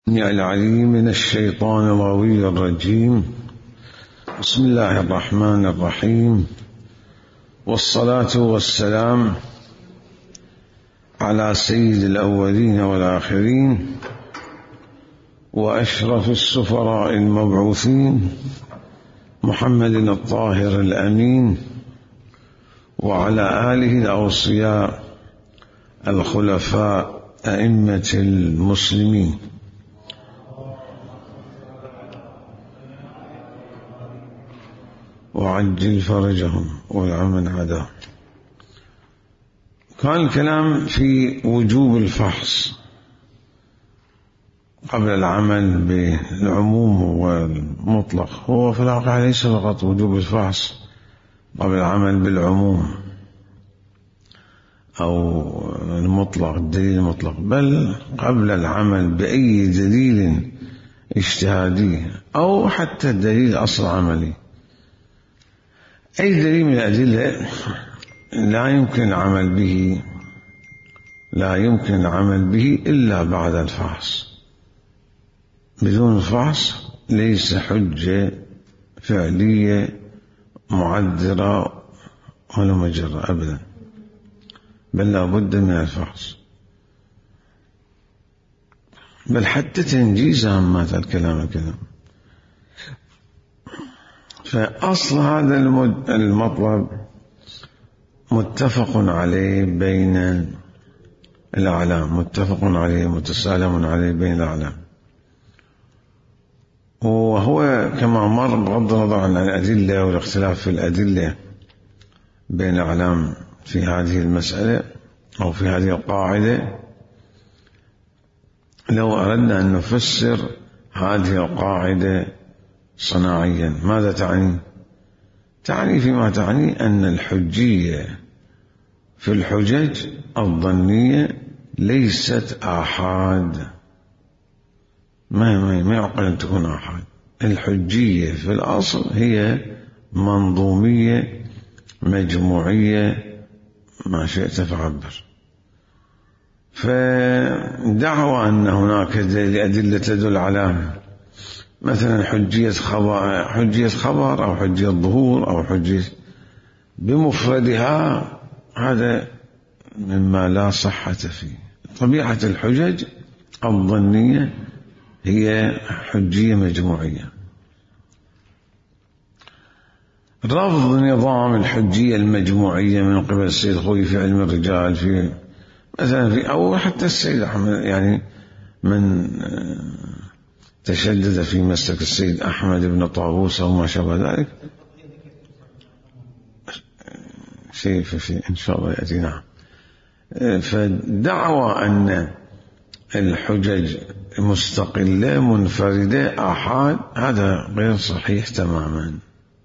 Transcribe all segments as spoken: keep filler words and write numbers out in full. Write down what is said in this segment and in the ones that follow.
العليم من الشيطان الغوي الرجيم. بسم الله الرحمن الرحيم، والصلاة والسلام على سيد الأولين والآخرين وأشرف السفراء المبعوثين محمد الطاهر الأمين، وعلى آله الأوصياء الخلفاء أئمة المسلمين. وعجل فرجهم والعمن عداهم. كان الكلام في وجوب الفحص قبل العمل بالعموم والمطلق. هو في الواقع ليس فقط وجوب الفحص قبل العمل بالعموم أو المطلق، الدليل المطلق، بل قبل العمل بأي دليل اجتهادي أو حتى الدليل أصل عملي. أي دليل من الأدلة لا يمكن العمل به لا يمكن العمل به إلا بعد الفحص. بدون الفحص ليس حجة فعلية معذرة ولا مجرة أبدا، بل لا بد من الفحص، بل حتى تنجيز هامات الكلام الكلام. فأصل هذا المطلب متفق عليه بين الأعلام، متفق عليه متسالم عليه بين الأعلام، وهو كما مر بغض النظر عن الأدلة والاختلاف في الأدلة بين الأعلام في هذه المسألة أو في هذه القاعدة. لو أردنا أن نفسر هذه القاعدة صناعيا ماذا تعني؟ تعني فيما تعني أن الحجية في الحجج الظنية ليست آحاد. ما ما يعقل أن تكون آحاد. الحجية في الأصل هي منظومية مجموعية، ما شئت فعبر. فدعوى أن هناك أدلة تدل على مثلا حجية خبر, حجية خبر أو حجية ظهور أو حجية بمفردها، هذا مما لا صحة فيه. طبيعة الحجج الظنية هي حجية مجموعية. رفض نظام الحجية المجموعية من قبل السيد خوي في علم الرجال في مثلا في أو حتى السيد أحمد، يعني من تشدد في مسلك السيد أحمد بن طاووس أو ما شابه ذلك، شيء في إن شاء الله يأتينا. فدعوى أن الحجج مستقلة منفردة آحاد، هذا غير صحيح تماما،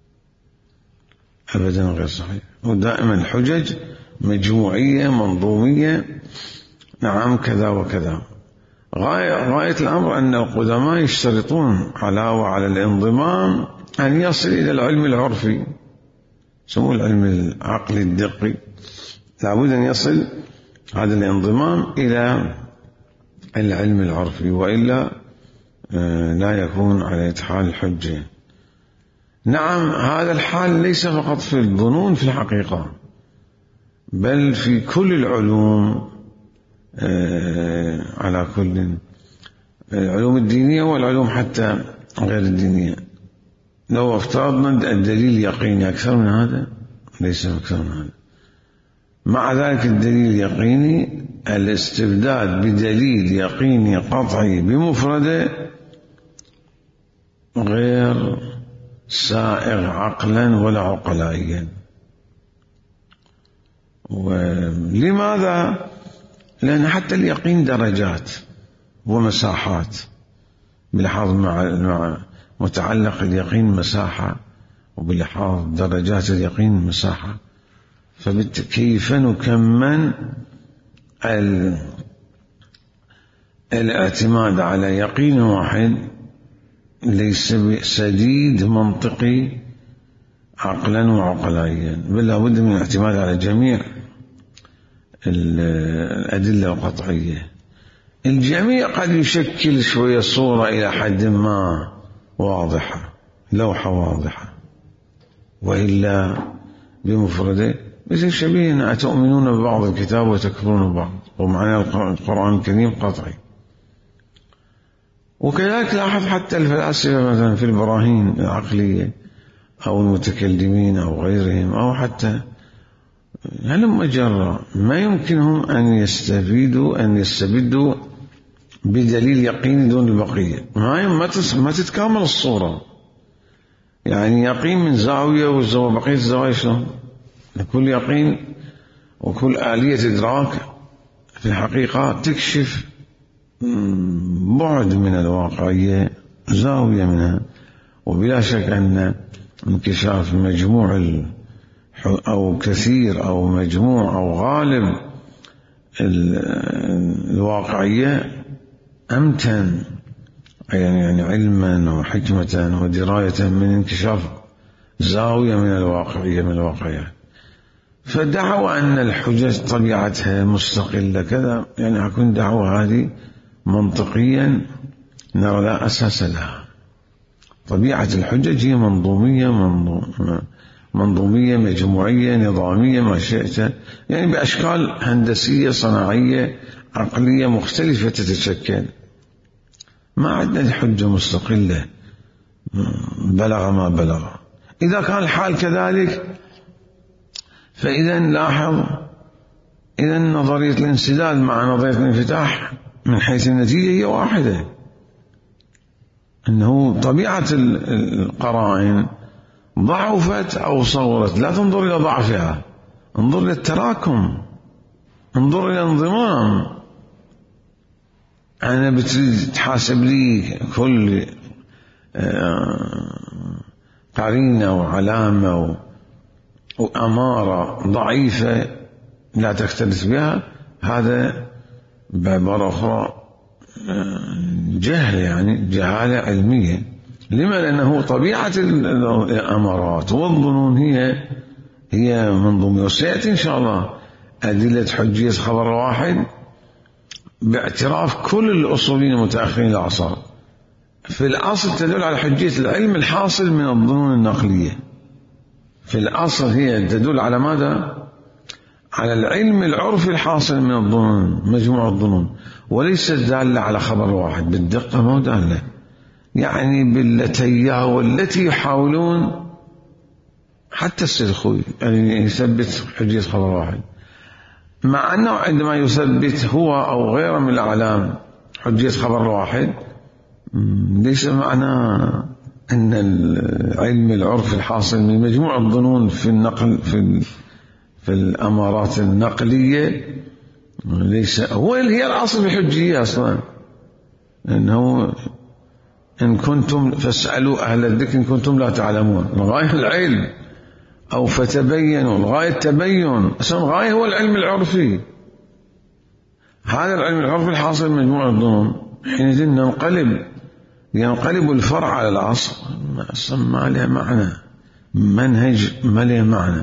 أبدا غير صحيح. ودائما الحجج مجموعية منظومية، نعم كذا وكذا. غاية, غاية الأمر أن القدماء يشترطون علاوة على الانضمام أن يصل إلى العلم العرفي، سموه العلم العقلي الدقي. لابد أن يصل هذا الانضمام إلى العلم العرفي، وإلا لا يكون على حال الحجة. نعم هذا الحال ليس فقط في الظنون في الحقيقة، بل في كل العلوم، على كل العلوم الدينية والعلوم حتى غير الدينية. لو افترضنا الدليل يقيني أكثر من هذا، ليس أكثر من هذا. مع ذلك الدليل اليقيني، الاستبداد بدليل يقيني قطعي بمفرده غير سائغ عقلا ولا عقلائيا. ولماذا؟ لأن حتى اليقين درجات ومساحات، بلحاظ مع متعلق اليقين مساحة، وبلحاظ درجات اليقين مساحة. فكيف نكمن الاعتماد على يقين واحد ليس سديد منطقي عقلا وعقلائيا، بل لابد من الاعتماد على جميع الأدلة القطعية. الجميع قد يشكل شوية صورة إلى حد ما واضحة، لوحة واضحة، وإلا بمفرده مثل شبيه أتؤمنون ببعض الكتاب وتكفرون ببعض، ومعنى القرآن الكريم قطعي. وكذلك لاحظ حتى الفلاسفة مثلا في البراهين العقلية أو المتكلمين أو غيرهم أو حتى هلم جرى ما يمكنهم أن يستفيدوا أن يستبدوا بدليل يقيني دون البقية. ما تتكامل الصورة، يعني يقين من زاوية وبقية الزوايا شلون؟ كل يقين وكل آلية إدراك في الحقيقة تكشف بعد من الواقعية، زاوية منها. وبلا شك أن انكشاف مجموع أو كثير أو مجموع أو غالب الواقعية أمتن يعني علما وحكمة ودراية من انكشاف زاوية من الواقعية من الواقعيات. فدعوا أن الحجج طبيعتها مستقلة كذا، يعني أكون دعوة هذه منطقيا نرى لا أساس لها. طبيعة الحجج هي منظومية منظومية مجموعية نظامية ما شئت، يعني بأشكال هندسية صناعية عقلية مختلفة تتشكل. ما عندنا الحجة مستقلة بلغ ما بلغ. إذا كان الحال كذلك فإذا لاحظ إذا نظرية الانسداد مع نظرية الانفتاح من حيث النتيجة هي واحدة، أنه طبيعة القرائن ضعفت أو صغرت. لا تنظر إلى ضعفها، انظر إلى التراكم، انظر إلى انضمام. أنا بتريد تحاسب لي كل قرينة وعلامة وأمارة ضعيفة لا تختلف بها، هذا بعبارة أخرى جهل، يعني جهالة علمية. لما؟ لأنه طبيعة الأمارات والظنون هي هي منظومة. وسيأتي إن شاء الله أدلة حجية خبر واحد باعتراف كل الأصوليين المتأخرين الأعصار. في الأصل تدل على حجية العلم الحاصل من الظنون النقلية. في الأصل هي تدل على ماذا؟ على العلم العرفي الحاصل من الظنون، مجموع الظنون، وليست دالة على خبر واحد بالدقة، ما دالة يعني بالتي والتي يحاولون حتى السيد خوي يعني يثبت حجية خبر واحد، مع أنه عندما يثبت هو أو غيره من الأعلام حجية خبر واحد ليس معنى أن العلم العرفي الحاصل من مجموع الظنون في النقل في في الأمارات النقلية ليس هو اللي هي الأصل الحجية أصلا. أنه إن كنتم فاسألوا أهل الذكر إن كنتم لا تعلمون، الغاية العلم، أو فتبينوا، الغاية التبين. أصلا الغاية هو العلم العرفي، هذا العلم العرفي الحاصل من مجموع الظنون. حينئذ ننقلب ينقلب الفرع على الأصل، أصلا ما له معنى، منهج ما له معنى.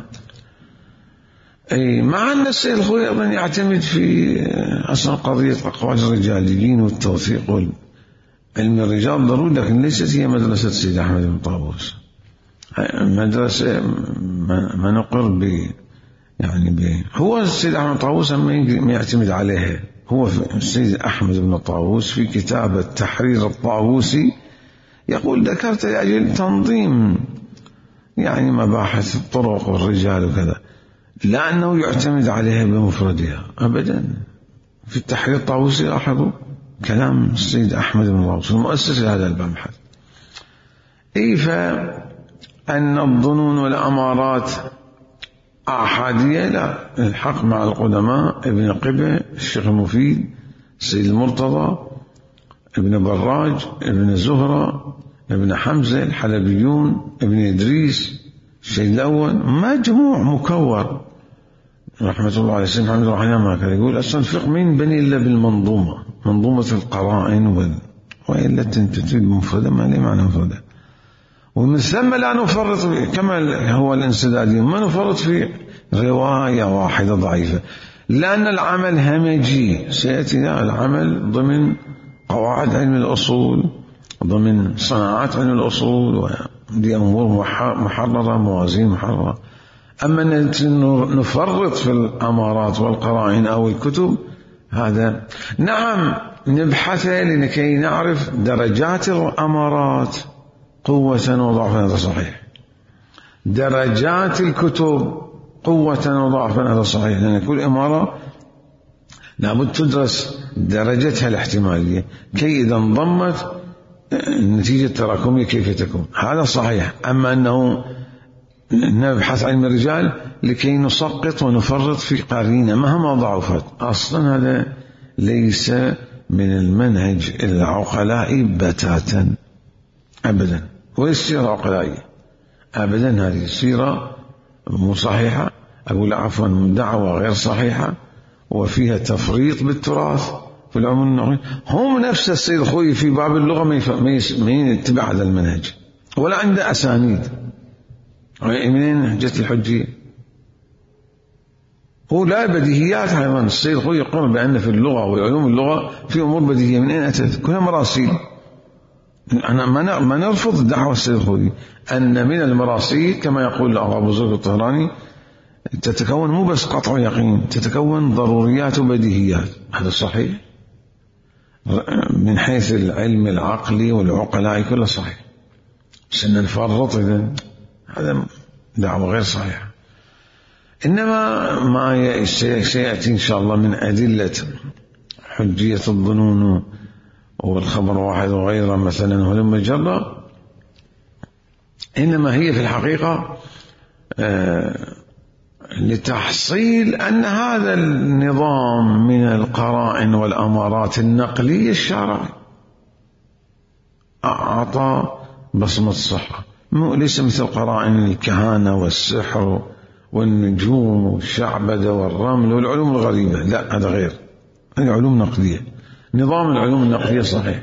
أي مع أن السيد الخوي أيضا يعتمد في أصلا قضية أقوال الرجاليين والتوثيق علم الرجال ضروري، لكن ليست هي مدرسة السيد أحمد بن طاووس. مدرسة ما نقر ب يعني ب هو السيد أحمد بن طاووس ما يعتمد عليها. هو السيد أحمد بن طاووس في كتاب التحرير الطاووسي يقول ذكرت لأجل تنظيم يعني مباحث الطرق والرجال وكذا، لا أنه يعتمد عليها بمفردها أبدا. في التحرير الطاووسي لاحظوا كلام السيد أحمد بن طاووس المؤسس لهذا المبحث. إيه فأن الظنون والأمارات أحادية، لا، الحق مع القدماء ابن قبة، الشيخ المفيد، السيد المرتضى، ابن براج، ابن زهرة، ابن حمزة، الحلبيون، ابن إدريس، الشيخ الأول، مجموع مكور رحمة الله عليه. السيد محمد رحمه الله كان يقول أصلا الفقه من بني إلا بالمنظومة، منظومة القرائن وال... وإلا تنتج بمفردة ما لي معنى مفردة. ومن ثم لا نفرط في كما هو الانسدادي، ما نفرط في رواية واحدة ضعيفة. لأن العمل همجي، سيأتي العمل ضمن قواعد علم الأصول، ضمن صناعات علم الأصول، ودي أمور محررة، موازين محررة. أما نفرط في الأمارات والقرائن أو الكتب، هذا نعم نبحث لكي نعرف درجات الأمارات قوة وضعفا، هذا صحيح. درجات الكتب قوة وضعفا، هذا صحيح، لأن كل إمارة لابد تدرس درجتها الاحتمالية كي إذا انضمت النتيجة التراكمية كيف تكون، هذا صحيح. أما أنه نبحث عن الرجال لكي نسقط ونفرط في قرينة مهما ضعفت، أصلا هذا ليس من المنهج العقلاء بتاتا أبدا، والسيرة العقلائية أبدا هذه سيرة مو صحيحة، أقول عفوا دعوة غير صحيحة، وفيها تفريط بالتراث في العلوم النقلية. هم نفس السيد الخوئي في باب اللغة ما يتبع هذا المنهج ولا عنده أسانيد. منين جت الحجية؟ هو لا بديهيات أيضا. السيد الخوئي يقول بأن في اللغة وعلوم اللغة في أمور بديهية، من أين أتت؟ كلها مراسيل. أنا ما نرفض دعوة السيد الخوئي أن من المراسيل كما يقول أبو زرق الطهراني تتكون مو بس قطع يقين، تتكون ضروريات وبديهيات، هذا صحيح من حيث العلم العقلي والعقلاء كله صحيح. سن نفرط إذن هذا دعوة غير صحيحة. إنما ما سيأتي إن شاء الله من أدلة حجية الظنون والخبر واحد وغيره مثلا ولما جرى، إنما هي في الحقيقة آه لتحصيل أن هذا النظام من القرائن والأمارات النقلية الشرعي أعطى بصمة الصحة، ليس مثل قرائن الكهانة والسحر والنجوم والشعبدة والرمل والعلوم الغريبة، لا هذا غير، هذه علوم نقلية. نظام العلوم النقلية صحيح.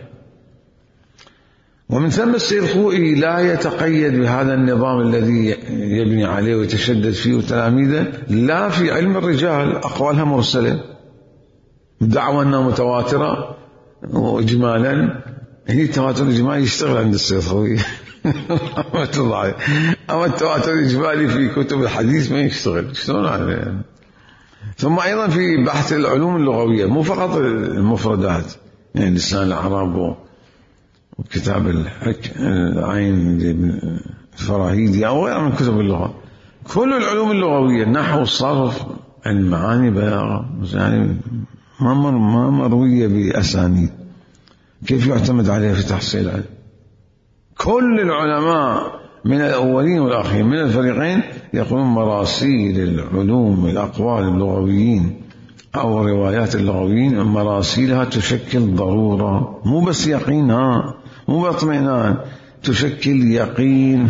ومن ثم السيد الخوئي لا يتقيد بهذا النظام الذي يبني عليه ويتشدد فيه وتلاميذه، لا في علم الرجال أقوالها مرسلة دعوة أنها متواترة وإجمالا، هي التواتر الإجمالي يشتغل عند السيد الخوئي رحمة الله عليه، أما التواتر الإجمالي في كتب الحديث ما يشتغل. شلون يعني؟ ثم أيضا في بحث العلوم اللغوية مو فقط المفردات، يعني لسان العرب وكتاب الحك العين الفراهيدي أو غيرها من كتب اللغة، كل العلوم اللغوية نحو الصرف المعاني بلاغة يعني ما مروية بأسانيد، كيف يعتمد عليها في تحصيل العلم؟ كل العلماء من الأولين والآخرين من الفريقين يقولون مراسيل العلوم الأقوال اللغويين أو روايات اللغويين مراسيلها تشكل ضرورة، مو بس يقينها مو باطمئنان، تشكل يقين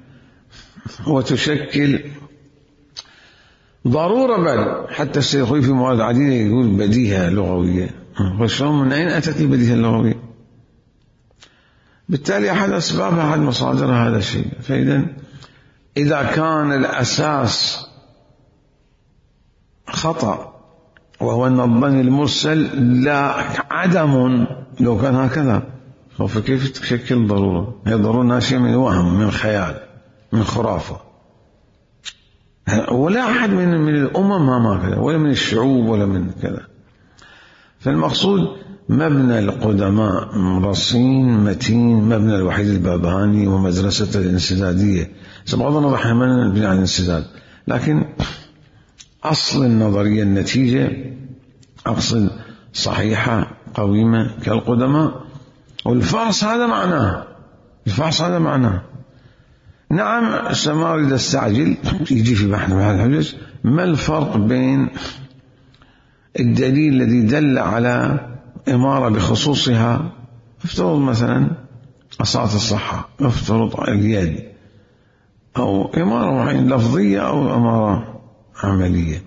وتشكل ضرورة. بل حتى السيد الخوئي في مواد عديدة يقول بديهة لغوية، وشلون من أين أتت البديهة اللغوية؟ بالتالي أحد أسبابها أحد مصادرها هذا الشيء. فإذا إذا كان الأساس خطأ وهو أن الظن المرسل لا عدم، لو كان هكذا فكيف تشكل ضرورة؟ هي ضرورة ناشئة من وهم، من خيال، من خرافة. ولا أحد من من الأمم ما كذا، ولا من الشعوب ولا من كذا. فالمقصود مبنى القدماء رصين متين، مبنى الوحيد البابهاني ومدرسة الانسدادية. بغض النظر احنا ما نبني على الانسداد، لكن أصل النظرية النتيجة أصل صحيحة قويمة كالقدماء. والفحص هذا معناه، الفحص هذا معناه. نعم السمارد السعجل يجي في بحث بهذا الحجج، ما الفرق بين الدليل الذي دل على إمارة بخصوصها، افترض مثلا أصالة الصحة، افترض اليد، أو إمارة معينة لفظية أو إمارة عملية،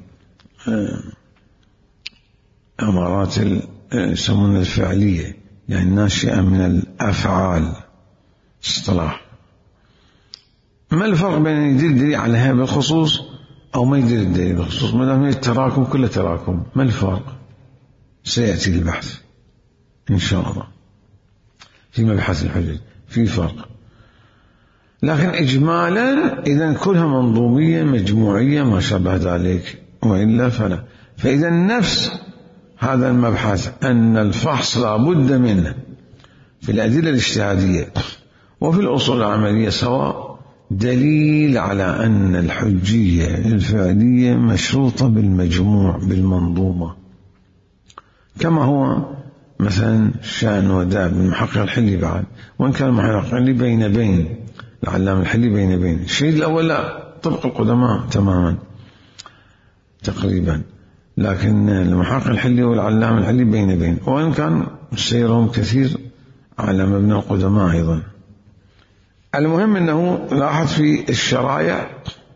إمارات يسمونها الفعلية يعني ناشئة من الأفعال اصطلاح. ما الفرق بين يدل دليل على هذا بالخصوص أو ما يدري الدليل بخصوص، ما دام هي التراكم كله تراكم، ما الفرق؟ سيأتي البحث إن شاء الله في مبحث الحجج في فرق، لكن إجمالا إذا كلها منظومية مجموعية ما شابه ذلك، وإلا فلا. فإذا نفس هذا المبحث أن الفحص لا بد منه في الأدلة الاجتهادية وفي الأصول العملية سواء، دليل على أن الحجية الفعلية مشروطة بالمجموع بالمنظومة، كما هو مثلا شأن وداب المحقق الحلي بعد، وإن كان المحقق الحلي بين بين العلامة الحلي بين بين، الشيء الأول لا طبق القدماء تماما تقريبا، لكن المحقق الحلي والعلامة الحلي بين بين، وإن كان سيرهم كثير على مبنى القدماء أيضا. المهم أنه لاحظ في الشرائع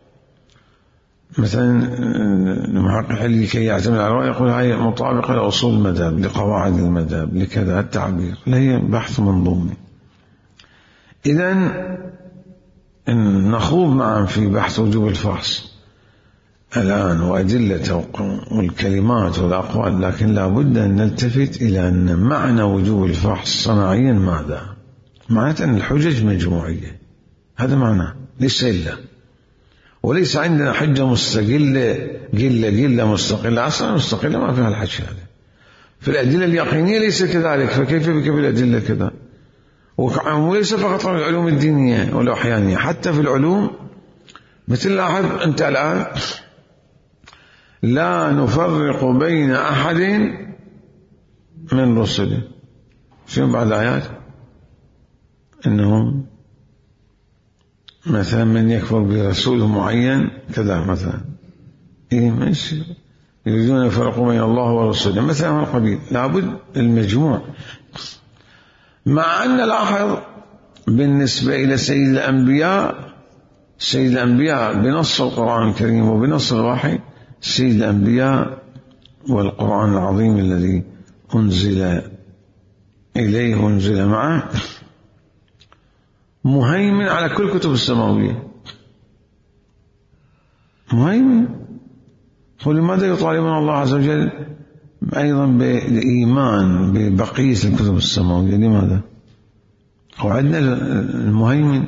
مثلا المحقق الحلي كي يعتمد على الرأي يقول هاي مطابقة لأصول المذهب لقواعد المذهب لكذا التعبير، لا هي بحث منظومي. إذن نخوض معا في بحث وجوب الفحص الآن وأدلته والكلمات والأقوال، لكن لا بد أن نلتفت إلى أن معنى وجوب الفحص صناعيا ماذا؟ معناته أن الحجج مجموعية، هذا معناه ليس إلا، وليس عندنا حجة مستقلة قلة قلة مستقلة، أصلا مستقلة ما فيها الحج هذا. في الأدلة اليقينية ليس كذلك، فكيف بك بالأدلة كذا؟ وليس فقط في العلوم الدينية والأحيانية، حتى في العلوم مثل لاحظ أنت الآن لا نفرق بين أحد من رسله، شنو بعد الآيات؟ إنه مثلا من يكفر برسول معين كذا مثلا، إيه ماشي يريدون يفرقوا بين الله ورسوله مثلا من القبيل، لابد المجموع. مع أن لاحظ بالنسبة إلى سيد الأنبياء، سيد الأنبياء بنص القرآن الكريم وبنص الوحي، سيد الأنبياء والقرآن العظيم الذي أنزل إليه وأنزل معه مهيمن على كل كتب السماوية، مهيمن. ولماذا يطالبنا الله عز وجل أيضا بالإيمان ببقية الكتب السماوية؟ لماذا؟ وعندنا المهيمن،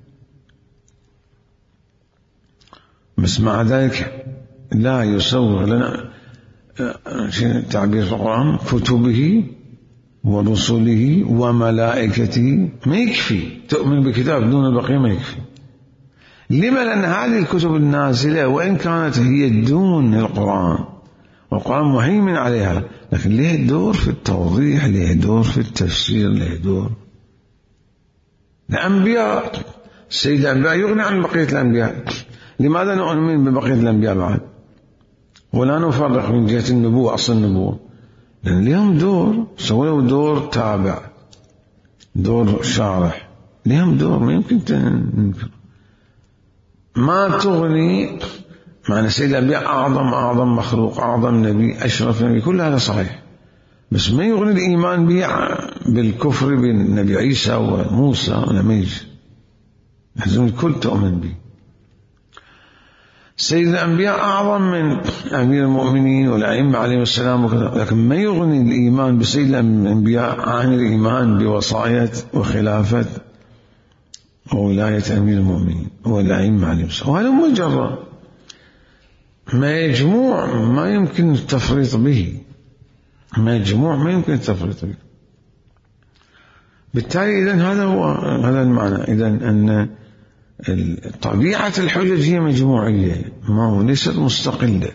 بس مع ذلك لا يسوغ لنا تعبير في القرآن كتبه ورسله وملائكته، ما يكفي تؤمن بكتاب دون البقية، ما يكفي. لما؟ لأن هذه الكتب النازلة وإن كانت هي دون القرآن والقرآن مهيمن عليها، لكن ليه دور في التوضيح، ليه دور في التفسير، ليه دور. الأنبياء سيد الأنبياء يغني عن بقية الأنبياء، لماذا نؤمن ببقية الأنبياء بعد ولا نفرق من جهة النبوة أصل النبوة؟ لأن لهم دور، سووا دور تابع، دور شارح، لهم دور ما يمكن تنكر. ما تغني معنى سيد الأنبياء أعظم أعظم مخلوق، أعظم نبي، أشرف نبي، كل هذا صحيح، بس ما يغني الإيمان به بالكفر بالنبي عيسى وموسى ولا ما يجي، لازم الكل تؤمن به. سيد الأنبياء أعظم من أمير المؤمنين والأئمة عليهم السلام وكذا، لكن ما يغني الإيمان بسيد الأنبياء عن الإيمان بوصاية وخلافة وولاية أمير المؤمنين والأئمة عليهم السلام. وهذا مجرد مجموع ما يمكن التفريط به، مجموع ما يمكن التفريط به. بالتالي إذن هذا هو هذا المعنى، إذن أن طبيعة الحجج هي مجموعية، ما هو ليست مستقلة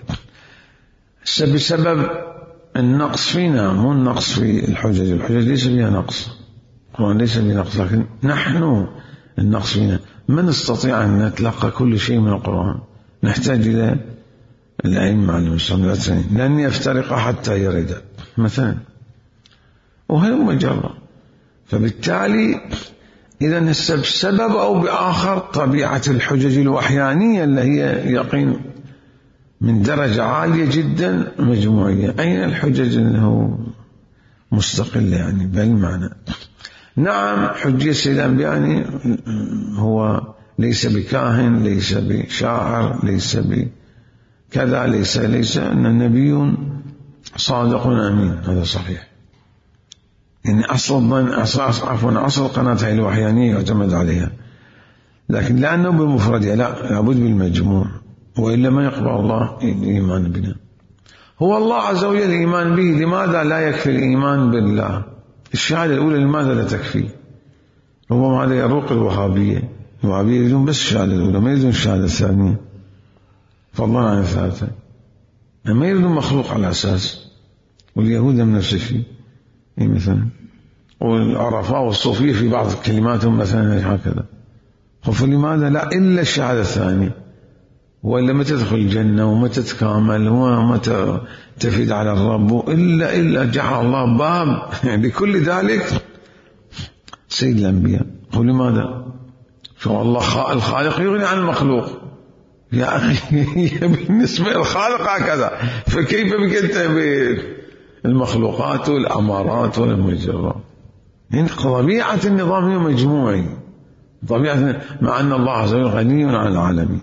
بسبب النقص فينا، مو النقص في الحجج، الحجج ليس فيها نقص، القرآن ليس فيه نقص، لكن نحن النقص فينا. ما نستطيع أن نتلقى كل شيء من القرآن، نحتاج إلى الأئمة عليهم السلام لن يفترق حتى يرد مثلا، وهذا مجرد. فبالتالي إذن السبب أو بآخر طبيعة الحجج الوحيانية اللي هي يقين من درجة عالية جدا مجموعية. أين الحجج أنه مستقلة يعني بالمعنى؟ نعم حجية سيد الأنبياء يعني هو ليس بكاهن، ليس بشاعر، ليس كذا ليس ليس أن نبي صادق أمين، هذا صحيح. يعني أصل الظن عفوا أصل القناة الوحيانية يعتمد عليها، لكن لأنه بمفردها لا، لابد بالمجموع، وإلا ما يقبل الله الإيمان بنا. هو الله عز وجل الإيمان به. لماذا لا يكفي الإيمان بالله؟ الشهادة الأولى لماذا لا تكفي؟ ربما هذا يروق الوهابية. الوهابية يريدون بس الشهادة الأولى، ما يريدون الشهادة الثانية، فضلا عن الثالثة. ما يريدون مخلوق على أساس. واليهود من نفس الشيء مثلا، والعرفاء والصوفية في بعض كلماتهم مثلا هكذا. فلماذا لا إلا الشهادة الثانية؟ وإلا متى تدخل الجنة ومتى تكامل ومتى تفيد على الرب؟ إلا إلا جعل الله باب لكل ذلك سيد الأنبياء. ولماذا؟ شو الله الخالق يغني عن المخلوق يا أخي. بالنسبة للخالق هكذا، فكيف بك أنت بالمخلوقات والأمارات والمجرات؟ يعني طبيعة النظام هي مجموعي، طبيعة، مع أن الله عز وجل غني عن العالمين.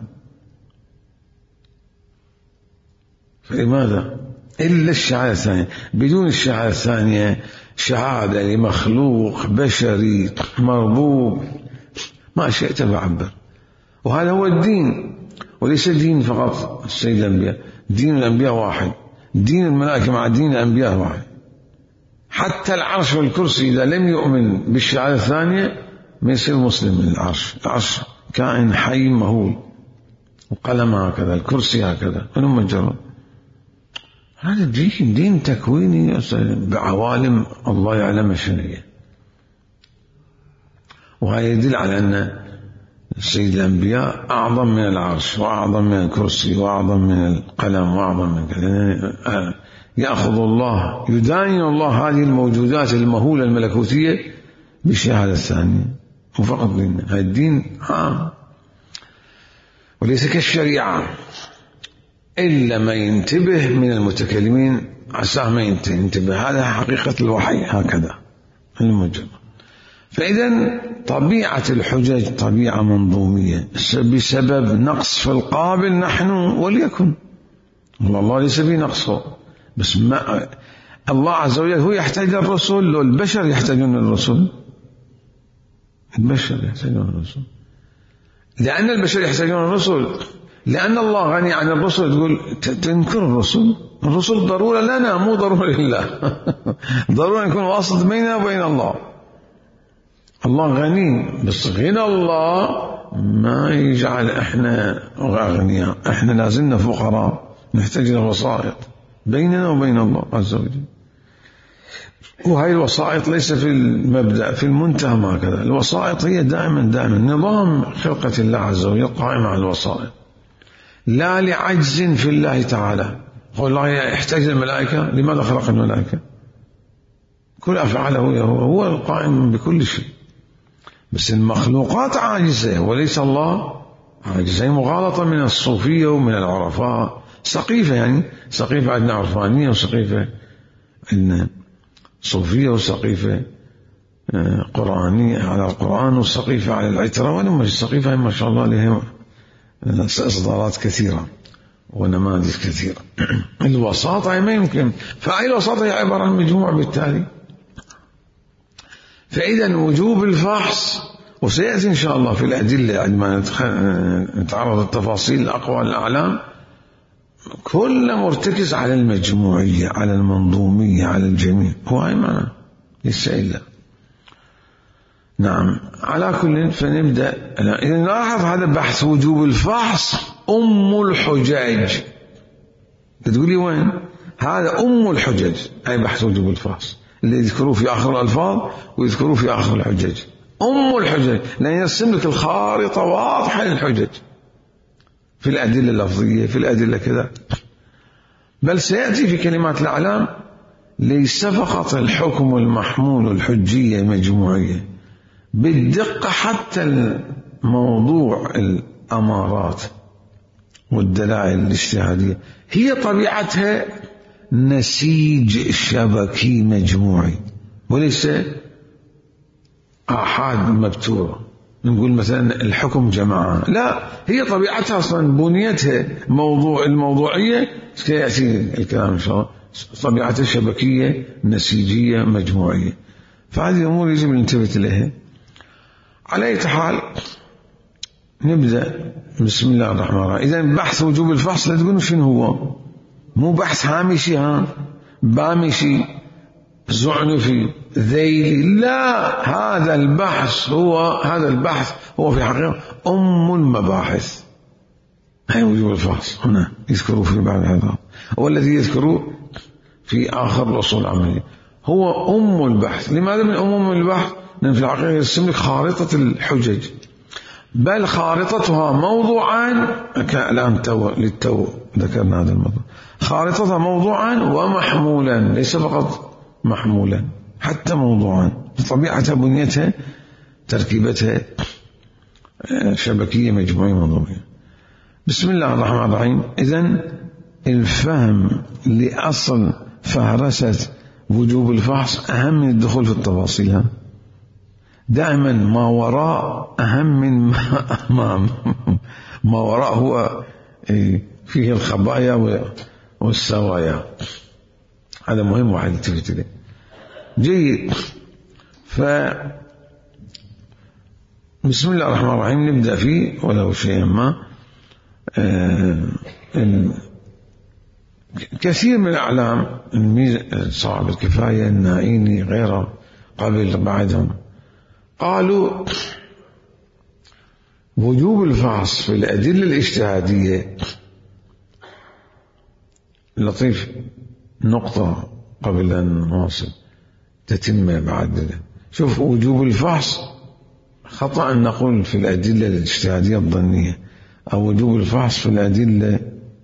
فلماذا إلا الشهادة الثانية؟ بدون الشهادة الثانية شهادة لمخلوق بشري مربوب ما شئت بعبر. وهذا هو الدين، وليس دين فقط السيد الأنبياء، دين الأنبياء واحد، دين الملائكة مع دين الأنبياء واحد. حتى العرش والكرسي إذا لم يؤمن بالشهادة الثانية ما يصير مسلم من العرش. العرش كائن حي مهول، وقلم هكذا، الكرسي هكذا، أنه مجرد. هذا دين دين تكويني بعوالم الله يعلم شنو هي. وهذا يدل على أن سيد الأنبياء أعظم من العرش وأعظم من الكرسي وأعظم من القلم وأعظم من كذا. يأخذ الله يداين الله هذه الموجودات المهولة الملكوتية بالشهادة الثانية وفقط لنا. هذا الدين عام وليس كالشريعة، إلا ما ينتبه من المتكلمين عساه ما ينتبه. هذا حقيقة الوحي هكذا المجرد. فإذا طبيعة الحجج طبيعة منظومية بسبب نقص في القابل نحن وليكن. الله ليس به نقص، بس ما الله عز وجل هو يحتاج للرسول والبشر يحتاجون للرسول. البشر يحتاجون للرسول لأن البشر يحتاجون للرسول، لأن الله غني عن الرسل. تقول تنكر الرسل؟ الرسل ضرورة لنا مو ضرورة لله. ضرورة يكون واسط بيننا وبين الله. الله غني، بس غنى الله ما يجعل احنا أغنياء، احنا لازلنا فقراء نحتاج إلى وسائط بيننا وبين الله عز وجل. وهي الوسائط ليس في المبدأ، في المنتهى ما كذا. الوسائط هي دائما دائما نظام خلقة الله عز وجل قائم على الوسائط، لا لعجز في الله تعالى. هو الله يحتاج الملائكة، لماذا خلق الملائكة؟ كل أفعاله هو هو القائم بكل شيء، بس المخلوقات عاجزة وليس الله عاجز. هي مغالطة من الصوفية ومن العرفاء. سقيفة يعني سقيفة عندنا عرفانية، وسقيفة عندنا صوفية، وسقيفة قرآنية على القرآن، وسقيفة على العترة. ولما السقيفة ما شاء الله لها إصدارات كثيرة ونماذج كثيرة. الوساطة ما يمكن، فأي الوساطة هي عبارة عن مجموع بالتالي. فإذا وجوب الفحص، وسيأتي إن شاء الله في الأدلة عندما نتعرض التفاصيل الأقوال الأعلام، كل مرتكز على المجموعية، على المنظومية، على الجميع. هو أي معنى ليس إلا. نعم، على كل فنبدأ. إذا نلاحظ هذا بحث وجوب الفحص أم الحجج. تقولي وين هذا؟ أم الحجج، أي بحث وجوب الفحص اللي يذكروه في آخر الألفاظ ويذكروه في آخر الحجج. أم الحجج لأن يرسم لك الخارطة واضحة للحجج في الأدلة اللفظية، في الأدلة كذا. بل سيأتي في كلمات الأعلام ليس فقط الحكم المحمول الحجية مجموعية بالدقة، حتى الموضوع الأمارات والدلائل الاجتهادية هي طبيعتها نسيج شبكي مجموعي وليس آحاد مبتورة. نقول مثلا الحكم جماعة، لا، هي طبيعتها أصلا بنيتها موضوع الموضوعية سيأتي الكلام إن شاء الله، طبيعتها شبكية نسيجية مجموعية. فهذه أمور يجب أن ننتبه إليها. على أي حال نبدأ. بسم الله الرحمن الرحيم. إذن بحث وجوب الفحص لا تقولوا شنو هو، مو بحث هامشي ها بامشي زعنفي ذيلي، لا، هذا البحث هو هذا البحث هو في حقيقة أم المباحث. هي وجوب الفحص هنا يذكروا في بعض هذا، والذي يذكروا في آخر الأصول العملية هو أم البحث. لماذا من أم البحث؟ لأن في الحقيقة يرسم لك خارطة الحجج، بل خارطتها موضوعان. الآن تو للتو ذكرنا هذا الموضوع، خارطتها موضوعان ومحمولا، ليس فقط محمولا، حتى موضوعان. طبيعتها بنيتها تركيبتها شبكية مجموعية منظومية. بسم الله الرحمن الرحيم. إذن الفهم لأصل فهرسة وجوب الفحص أهم من الدخول في التفاصيل. دائما ما وراء أهم من ما أمام. ما وراء هو فيه الخبايا والسوايا، هذا مهم واحد يلتفت إليه. جيد. ف بسم الله الرحمن الرحيم نبدأ فيه ولو شيئا ما. كثير من الأعلام صاحب الكفاية النائيني غيره قبل بعدهم قالوا وجوب الفحص في الأدلة الاجتهادية. لطيف، نقطة قبل أن نواصل تتم بعد. شوف، وجوب الفحص خطأ أن نقول في الأدلة الاجتهادية الظنية، أو وجوب الفحص في الأدلة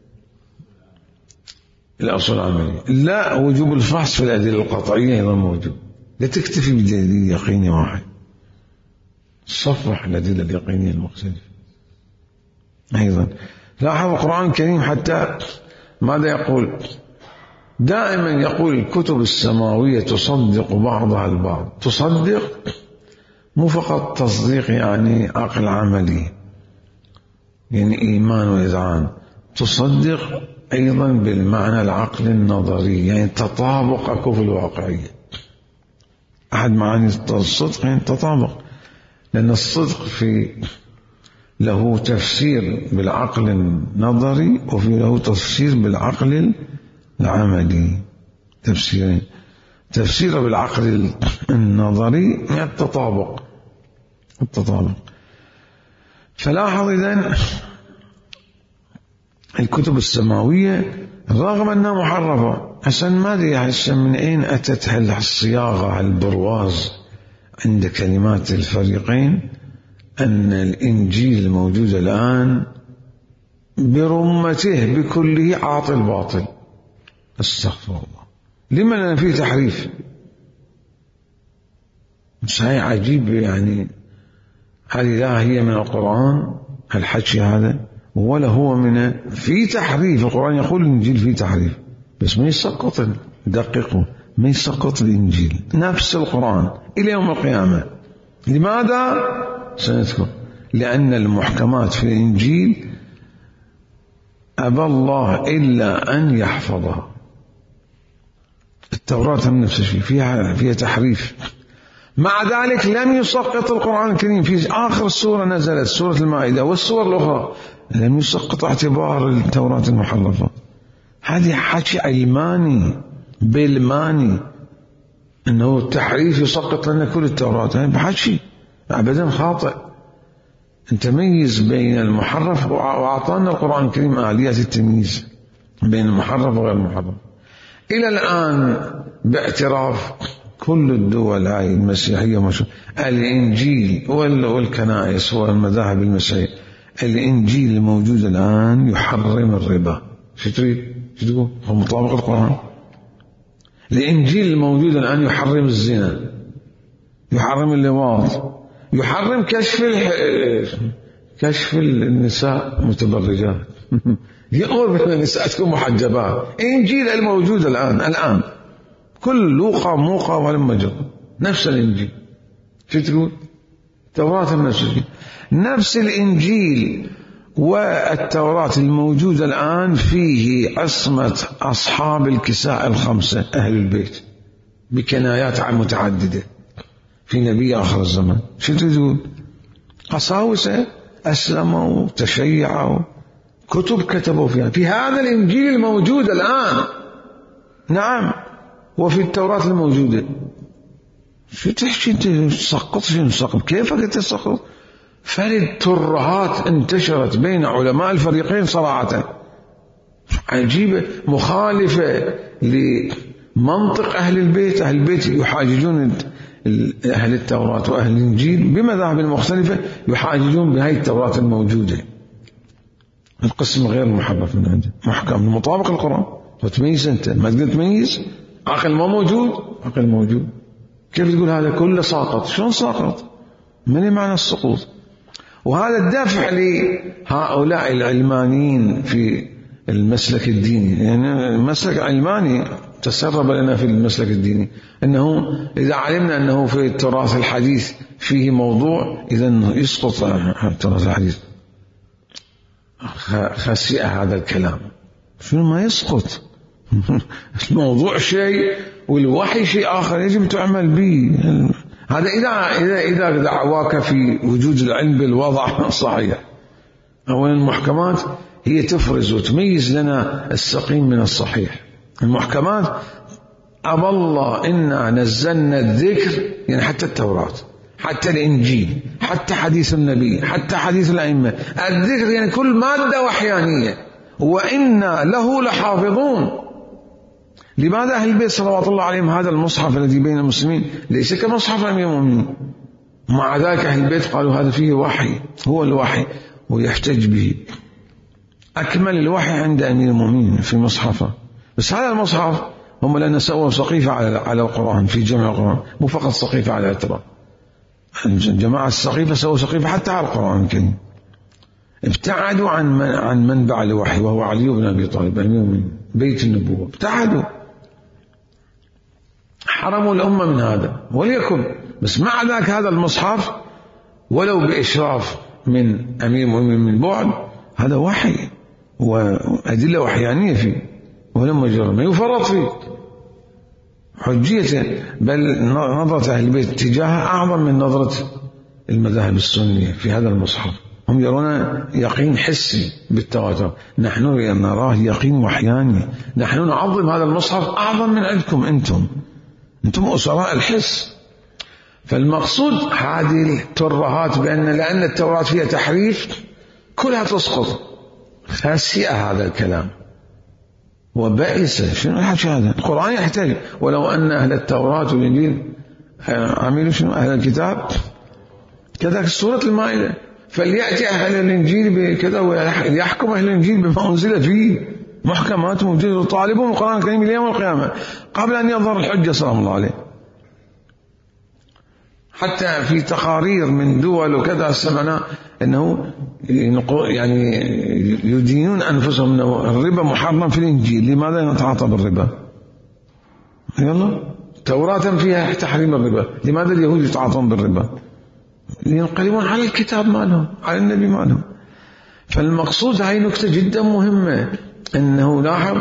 الأصول العملية. لا، وجوب الفحص في الأدلة القطعية أيضا موجود. لا تكتفي بدليل يقيني واحد، صفح الأدلة اليقينية المختلفة أيضا. لاحظ القرآن الكريم حتى ماذا يقول؟ دائما يقول الكتب السماوية تصدق بعضها البعض. تصدق مو فقط تصديق يعني عقل عملي، يعني إيمان وإذعان، تصدق أيضا بالمعنى العقل النظري، يعني تطابق أكو في الواقعية. أحد معاني الصدق يعني تطابق، لأن الصدق في له تفسير بالعقل النظري وفي له تفسير بالعقل العملي. تفسيرين، تفسير بالعقل النظري يعني التطابق التطابق فلاحظ إذن الكتب السماوية رغم أنها محرفة، حسن ما أدري حسن من أين أتت هالصياغة البرواز عند كلمات الفريقين أن الإنجيل الموجود الآن برمته بكله عاطل باطل. استغفر الله، لما لنا فيه تحريف؟ شيء عجيب يعني. هذه لا هي من القرآن الحكي هذا، ولا هو من في تحريف. القرآن يقول الإنجيل فيه تحريف، بس ما يسقط، دققوا، ما يسقط الإنجيل نفس القرآن إلى يوم القيامة. لماذا؟ سنذكر. لأن المحكمات في الإنجيل أبى الله إلا أن يحفظها. التوراة من نفس الشيء فيها فيها تحريف، مع ذلك لم يسقط القرآن الكريم في آخر سورة نزلت سورة المائدة والسور الأخرى، لم يسقط اعتبار التوراة المحرفة. هذه حكي علماني بالماني أنه التحريف يسقط لنا كل التوراة، هذا بحكي أبدا خاطئ. أنت ميز بين المحرف، وأعطانا القرآن الكريم آليات التمييز بين المحرف وغير المحرف. إلى الآن باعتراف كل الدول هاي المسيحية مشهور الإنجيل والكنائس والمذاهب المسيحية، الإنجيل الموجود الآن يحرم الربا. شو تريد؟ شو تقول؟ هو مطابق القرآن. الإنجيل الموجود الآن يحرم الزنا، يحرم اللواط، يحرم كشف كشف النساء متبرجات يأمر بأن النساء تكون محجبات. إنجيل الموجود الآن الآن كل لوقا موقا ولما جر نفس الإنجيل. شو تقول؟ التوراة النسوخية. نفس الإنجيل والتوراة الموجودة الآن فيه عصمة أصحاب الكساء الخمسة أهل البيت بكنايات متعددة في نبي آخر الزمان. شو تقول؟ قساوسة أسلموا تشيعوا، كتب كتبوا فيها في هذا الإنجيل الموجود الآن. نعم، وفي التوراة الموجودة. شو تحكي أنت؟ تسقط شو تسقط؟ كيفك تسقط؟ فرد ترهات انتشرت بين علماء الفريقين صراحة عجيبة، مخالفة لمنطق أهل البيت. أهل البيت يحاججون أهل التوراة وأهل الإنجيل بمذاهب مختلفة، يحاججون بهاي التوراة الموجودة. القسم غير محرف من عنده، محكم مطابق القرآن. وتميز أنت ما تقدر تميز، عقل ما موجود، عقل موجود. كيف تقول هذا كله ساقط؟ شلون ساقط؟ من معنى السقوط؟ وهذا الدافع لهؤلاء العلمانيين في المسلك الديني. يعني المسلك العلماني تسرب لنا في المسلك الديني أنه إذا علمنا أنه في التراث الحديث فيه موضوع، إذن يسقط التراث الحديث. خسئ هذا الكلام. شنو ما يسقط؟ الموضوع شيء والوحي شيء آخر يجب تعمل به. هذا إذا إذا إذا دعواك في وجود العلم بالوضع صحيح. أولا المحكمات هي تفرز وتميز لنا السقيم من الصحيح. المحكمات أبى الله إنا نزلنا الذكر، يعني حتى التوراة، حتى الإنجيل، حتى حديث النبي، حتى حديث الأئمة. الذكر يعني كل مادة وحيانية، وإنا له لحافظون. لماذا أهل البيت صلوات الله عليهم هذا المصحف الذي بين المسلمين ليس كمصحف أمير المؤمنين؟ مع ذلك أهل البيت قالوا هذا فيه وحي، هو الوحي ويحتج به. أكمل الوحي عند أمير المؤمنين في مصحفه. بس هذا المصحف هم لأن سووا سقيفة على على القرآن في جمع القرآن، مو فقط سقيفة على الاعتراف. جماعة السقيفة سووا سقيفة حتى على القرآن الكريم. ابتعدوا عن من عن منبع الوحي وهو علي بن أبي طالب أمير المؤمنين بيت النبوة. ابتعدوا، حرموا الأمة من هذا. وليكن بس مع ذلك هذا المصحف ولو بإشراف من أمير المؤمنين من بعد، هذا وحي وأدلة وحيانية فيه، ولم مجرد ما يفرط فيه حجية. بل نظرة أهل البيت تجاهه أعظم من نظرة المذاهب السنية في هذا المصحف. هم يرون يقين حسي بالتواتر، نحن نراه يقين وحياني. نحن نعظم هذا المصحف أعظم من عندكم أنتم، أنتم أسراء الحس. فالمقصود هذه الترهات بأن لأن التوراة فيها تحريف كلها تسقط. خسئ هذا الكلام وبئس. شنو الحكي هذا؟ القرآن يحتاج. ولو أن أهل التوراة والإنجيل عملوا شنو أهل الكتاب كذلك سورة المائدة، فليأتي أهل الإنجيل بكذا ويحكم أهل الإنجيل بما أنزل فيه محكمات موجودة، وطالبهم القرآن الكريم اليوم القيامة قبل أن يظهر الحجة سلام الله عليه. حتى في تقارير من دول وكذا سمعنا أنه يعني يدينون أنفسهم أنه الربا محرم في الإنجيل، لماذا نتعاطى بالربا؟ يلا توراة فيها تحريم الربا، لماذا اليهود يتعاطون بالربا؟ ينقلبون على الكتاب مالهم، على النبي مالهم. فالمقصود هاي نكتة جدا مهمة، أنه لاحظ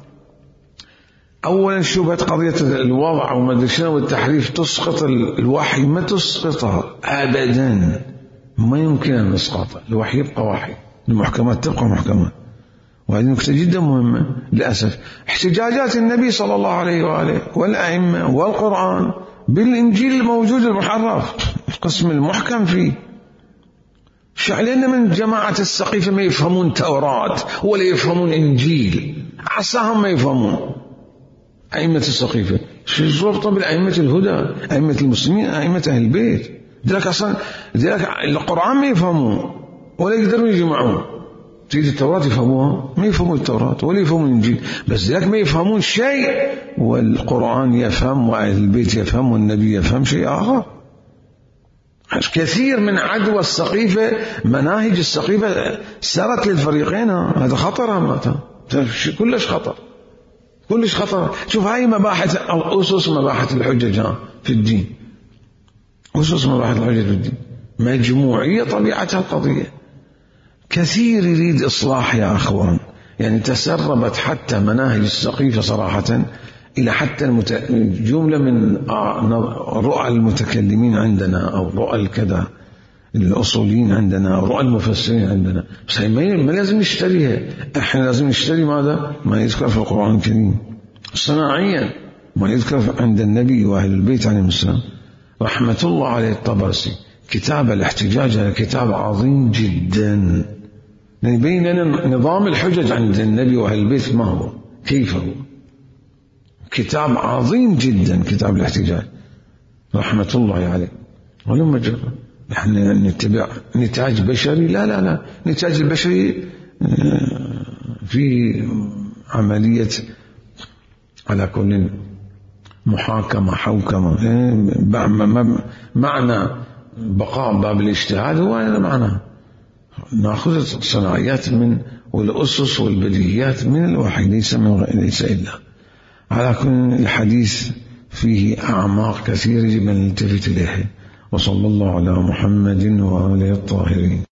أولا شبهة قضية الوضع ومدرسنا والتحريف تسقط الوحي، ما تسقطها أبدا، ما يمكن أن نسقطها. الوحي يبقى وحي، المحكمات تبقى محكمات. وهذه نكتة جدا مهمة. للأسف احتجاجات النبي صلى الله عليه وآله والأئمة والقرآن بالإنجيل الموجود المحرف، القسم المحكم فيه. شعلنا من جماعة السقيفة ما يفهمون توراة ولا يفهمون إنجيل، عساهم ما يفهمون. أئمة السقيفة شو ربطه بالأئمة الهدى، أئمة المسلمين، أئمة أهل البيت؟ ذلك أصلا ذلك القرآن ما يفهموه ولا يقدرون يجمعون. تريد التوراة يفهموها؟ ما يفهمون التوراة ولا يفهمون الإنجيل، بس ذلك ما يفهمون شيء، والقرآن يفهم وأهل البيت يفهم والنبي يفهم شيء آخر. كثير من عدوى السقيفة، مناهج السقيفة سرت للفريقين. هذا خطر، هذا كلش خطر، كلش خطر. شوف هاي مباحث أسس مباحث الحجج في الدين، أسس مباحث الحجج في الدين. مجموعية طبيعتها القضية. كثير يريد إصلاح يا أخوان، يعني تسربت حتى مناهج السقيفة صراحة إلى حتى المت... جملة من رؤى المتكلمين عندنا أو رؤى الكذا الأصوليين عندنا أو رؤى المفسرين عندنا، بس ما لازم نشتريها. إحنا لازم نشتري ماذا؟ ما يذكر في القرآن الكريم صناعيا، ما يذكر عند النبي وأهل البيت عليهم السلام. رحمة الله عليه الطبرسي كتاب الاحتجاج هذا كتاب عظيم جدا، يبين لنا نظام الحجج عند النبي وأهل البيت ما هو، كيف هو. كتاب عظيم جدا كتاب الاحتجاج رحمة الله عليه. ولما جرى نحن نتبع نتاج بشري، لا لا لا، نتاج البشري في عملية على كل محاكمة حوكمة، معنى بقاء باب الاجتهاد هو هذا معناه. نأخذ الصناعيات من والأسس والبديهيات من الوحي، ليس من غير ليس إلا. على كل الحديث فيه أعماق كثيرة يجب أن نلتفت إليها. وصلى الله على محمد وآله الطاهرين.